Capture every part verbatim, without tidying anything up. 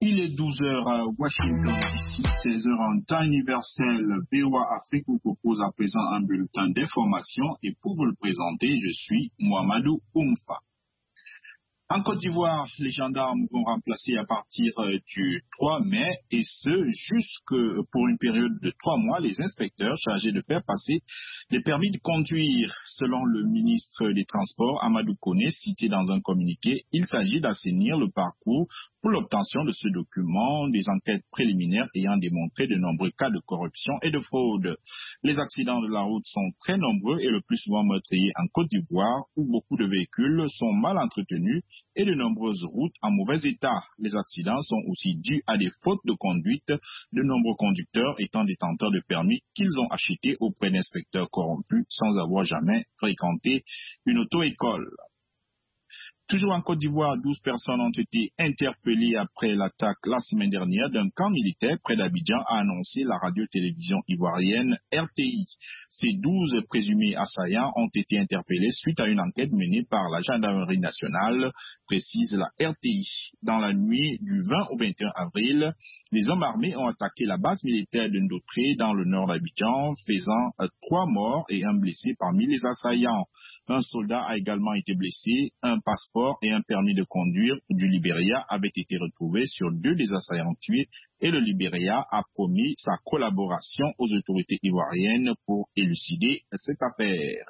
Il est douze heures à Washington, D C, seize heures en temps universel. B O A Afrique vous propose à présent un bulletin d'information et pour vous le présenter, je suis Mohamedou Oumfa. En Côte d'Ivoire, les gendarmes vont remplacer à partir du trois mai et ce, jusque pour une période de trois mois, les inspecteurs chargés de faire passer les permis de conduire. Selon le ministre des Transports, Amadou Koné, cité dans un communiqué, il s'agit d'assainir le parcours pour l'obtention de ce document, des enquêtes préliminaires ayant démontré de nombreux cas de corruption et de fraude. Les accidents de la route sont très nombreux et le plus souvent meurtriers en Côte d'Ivoire, où beaucoup de véhicules sont mal entretenus et de nombreuses routes en mauvais état. Les accidents sont aussi dus à des fautes de conduite, de nombreux conducteurs étant détenteurs de permis qu'ils ont achetés auprès d'inspecteurs corrompus sans avoir jamais fréquenté une auto-école. Toujours en Côte d'Ivoire, douze personnes ont été interpellées après l'attaque la semaine dernière d'un camp militaire près d'Abidjan, a annoncé la radio-télévision ivoirienne R T I. Ces douze présumés assaillants ont été interpellés suite à une enquête menée par la gendarmerie nationale, précise la R T I. Dans la nuit du vingt au vingt et un avril, les hommes armés ont attaqué la base militaire de Ndotré dans le nord d'Abidjan, faisant euh, trois morts et un blessé parmi les assaillants. Un soldat a également été blessé, un passeport et un permis de conduire du Libéria avaient été retrouvés sur deux des assaillants tués et le Libéria a promis sa collaboration aux autorités ivoiriennes pour élucider cette affaire.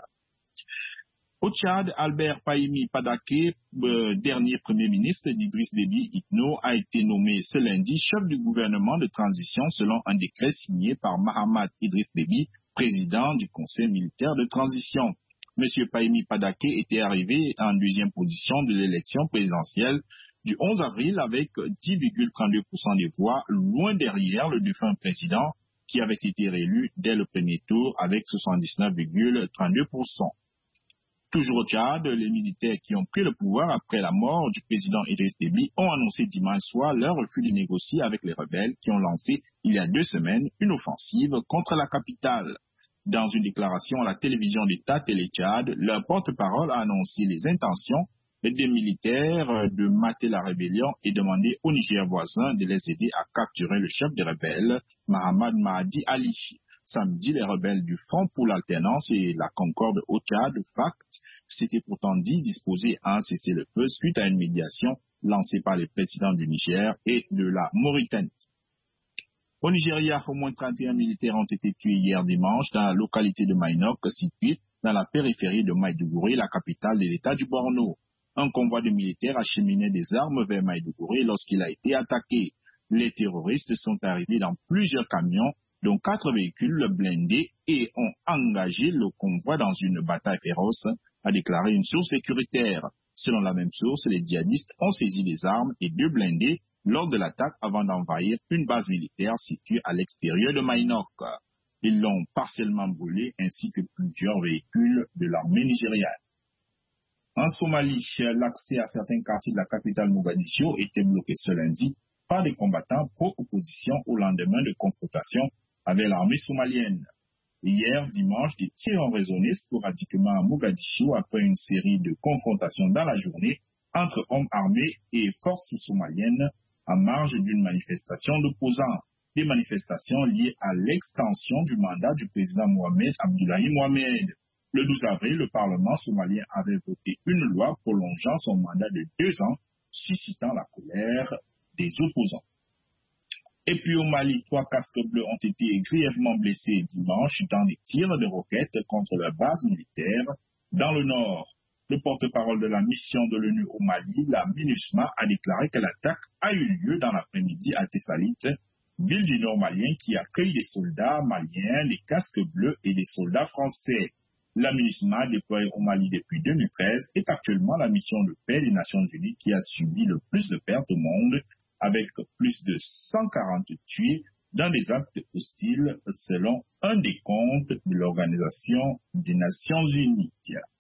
Au Tchad, Albert Pahimi Padaké, euh, dernier premier ministre d'Idriss Déby Itno, a été nommé ce lundi chef du gouvernement de transition selon un décret signé par Mahamat Idriss Déby, président du Conseil militaire de transition. M. Pahimi Padaké était arrivé en deuxième position de l'élection présidentielle du onze avril avec dix virgule trente-deux pour cent des voix, loin derrière le défunt président qui avait été réélu dès le premier tour avec soixante-dix-neuf virgule trente-deux pour cent. Toujours au Tchad, les militaires qui ont pris le pouvoir après la mort du président Idriss Déby ont annoncé dimanche soir leur refus de négocier avec les rebelles qui ont lancé il y a deux semaines une offensive contre la capitale. Dans une déclaration à la télévision d'État Télé-Tchad, leur porte-parole a annoncé les intentions des militaires de mater la rébellion et demander au Niger voisin de les aider à capturer le chef des rebelles, Mahamad Mahdi Ali. Samedi, les rebelles du Front pour l'alternance et la concorde au Tchad, F A C T, s'étaient pourtant dit disposés à un cessez-le-feu suite à une médiation lancée par les présidents du Niger et de la Mauritanie. Au Nigeria, au moins trente et un militaires ont été tués hier dimanche dans la localité de Mainok, située dans la périphérie de Maïdougouri, la capitale de l'État du Borno. Un convoi de militaires acheminait des armes vers Maïdougouri lorsqu'il a été attaqué. Les terroristes sont arrivés dans plusieurs camions, dont quatre véhicules blindés, et ont engagé le convoi dans une bataille féroce, a déclaré une source sécuritaire. Selon la même source, les djihadistes ont saisi des armes et deux blindés lors de l'attaque avant d'envahir une base militaire située à l'extérieur de Mainok. Ils l'ont partiellement brûlé ainsi que plusieurs véhicules de l'armée nigériane. En Somalie, l'accès à certains quartiers de la capitale Mogadiscio était bloqué ce lundi par des combattants pro-opposition au lendemain de confrontations avec l'armée somalienne. Hier, dimanche, des tirs ont résonné sporadiquement à Mogadiscio après une série de confrontations dans la journée entre hommes armés et forces somaliennes en marge d'une manifestation d'opposants, des manifestations liées à l'extension du mandat du président Mohamed Abdullahi Mohamed. Le douze avril, le Parlement somalien avait voté une loi prolongeant son mandat de deux ans, suscitant la colère des opposants. Et puis au Mali, trois casques bleus ont été grièvement blessés dimanche dans des tirs de roquettes contre leur base militaire dans le nord. Le porte-parole de la mission de l'ONU au Mali, la MINUSMA, a déclaré que l'attaque a eu lieu dans l'après-midi à Tessalit, ville du nord malien qui accueille des soldats maliens, des casques bleus et des soldats français. La MINUSMA, déployée au Mali depuis deux mille treize, est actuellement la mission de paix des Nations Unies qui a subi le plus de pertes au monde, avec plus de cent quarante tués dans des actes hostiles, selon un des comptes de l'Organisation des Nations Unies.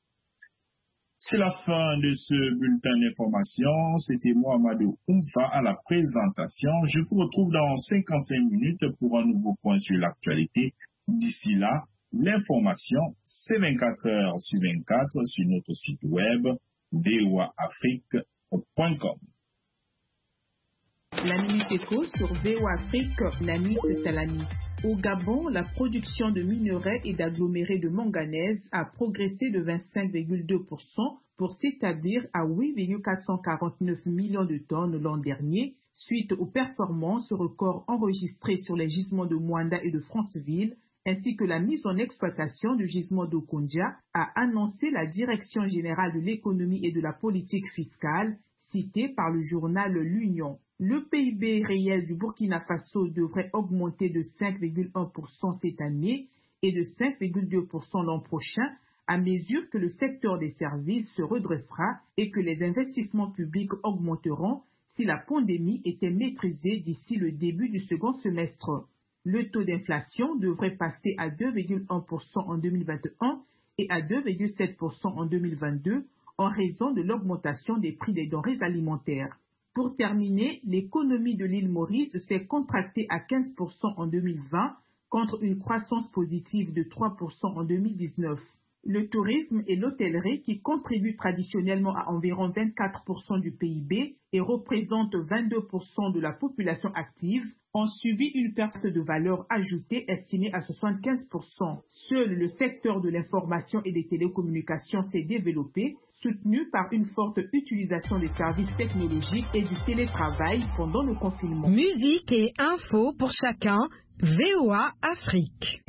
C'est la fin de ce bulletin d'information. C'était Mohamedou Oumfa à la présentation. Je vous retrouve dans cinquante-cinq minutes pour un nouveau point sur l'actualité. D'ici là, l'information, c'est vingt-quatre heures sur vingt-quatre sur notre site web v o a afrique point com. La Minute Éco sur V O A Afrique, la nuit de Talani. Au Gabon, la production de minerais et d'agglomérés de manganèse a progressé de vingt-cinq virgule deux pour cent pour s'établir à huit virgule quatre cent quarante-neuf millions de tonnes l'an dernier, suite aux performances records enregistrées sur les gisements de Moanda et de Franceville, ainsi que la mise en exploitation du gisement d'Okonja, a annoncé la Direction générale de l'économie et de la politique fiscale, citée par le journal L'Union. Le P I B réel du Burkina Faso devrait augmenter de cinq virgule un pour cent cette année et de cinq virgule deux pour cent l'an prochain, à mesure que le secteur des services se redressera et que les investissements publics augmenteront si la pandémie était maîtrisée d'ici le début du second semestre. Le taux d'inflation devrait passer à deux virgule un pour cent en deux mille vingt et un et à deux virgule sept pour cent en deux mille vingt-deux en raison de l'augmentation des prix des denrées alimentaires. Pour terminer, l'économie de l'île Maurice s'est contractée à quinze pour cent en deux mille vingt contre une croissance positive de trois pour cent en deux mille dix-neuf. Le tourisme et l'hôtellerie, qui contribuent traditionnellement à environ vingt-quatre pour cent du P I B et représentent vingt-deux pour cent de la population active, ont subi une perte de valeur ajoutée estimée à soixante-quinze pour cent. Seul le secteur de l'information et des télécommunications s'est développé, soutenu par une forte utilisation des services technologiques et du télétravail pendant le confinement. Musique et info pour chacun, V O A Afrique.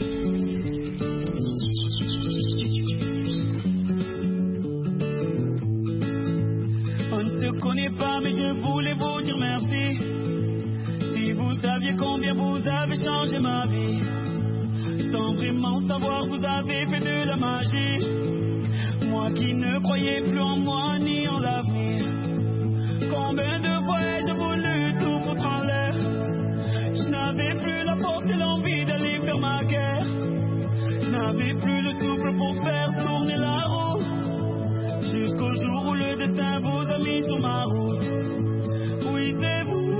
On ne se connaît pas, mais je voulais vous dire merci. Si vous saviez combien vous avez changé ma vie, sans vraiment savoir, vous avez fait de la magie. Moi qui ne croyais plus en moi ni en l'avenir. Combien de fois ai-je voulu tout foutre en l'air? Je n'avais plus la force et l'envie d'aller faire ma guerre. Je n'avais plus le souffle pour faire tourner la roue. Jusqu'au jour où le destin vous a mis sur ma route. Oui, c'est vous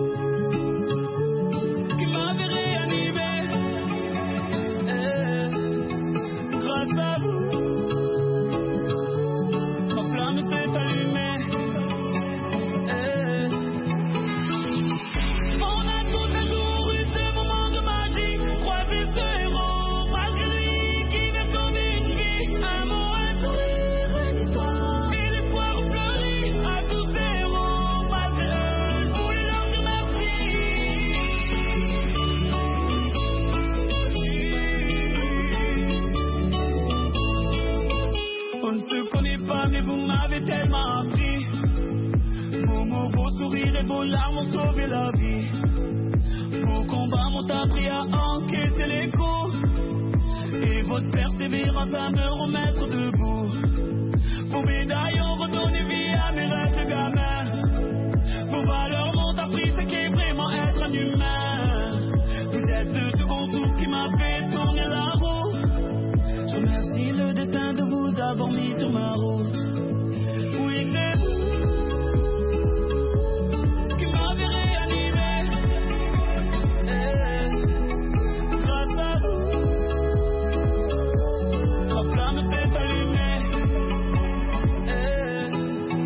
qui m'avez réanimé. Eh, grâce à vous, ma flamme s'est allumée. Eh, on a tous un jour eu ce moment de magie. Croisé ce héros, malgré lui qui m'a sauvé une vie. Un mot, un sourire, une histoire. Et l'espoir fleuri à tous ces héros. Malgré eux, je voulais leur dire merci. On ne se connaît pas, mais vous m'avez tellement appris. Vos mots, vos sourires et vos larmes ont sauvé la vie. Vos combats m'ont appris à encaisser les coups. Et votre persévérance à me remettre debout. Vos médailles ont redonné vie à mes rêves de gamin. Vos valeurs m'ont appris ce qu'est vraiment être un humain. Vous êtes ce second tour qui m'a fait tourner la roue. Je remercie le destin de vous avoir mis sur ma route. Oui, c'est vous qui m'avez réanimé. Eh, grâce à vous, ma flamme s'est allumée. Eh,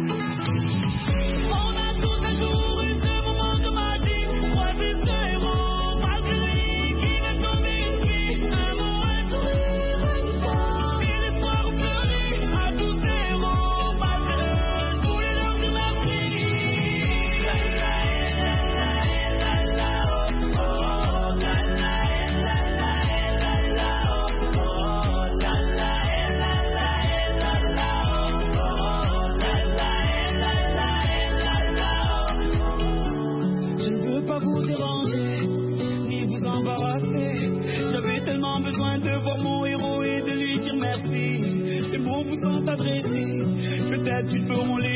on a tous un jour eu ce moment de magie. Croisé ce héros, malgré lui qui m'a sauvé une vie. Un mot, un sourire, une histoire. Et l'espoir fleuri à tous ces héros. Malgré eux, je voulais leur dire merci. La la la la la la oh oh la la la la la la oh oh la la la la la la oh oh la la la la la oh. Je ne veux pas vous déranger ni vous embarrasser. J'avais tellement besoin de voir mon héros et de lui dire merci. Ces mots vous sont adressés, peut-être ils feront les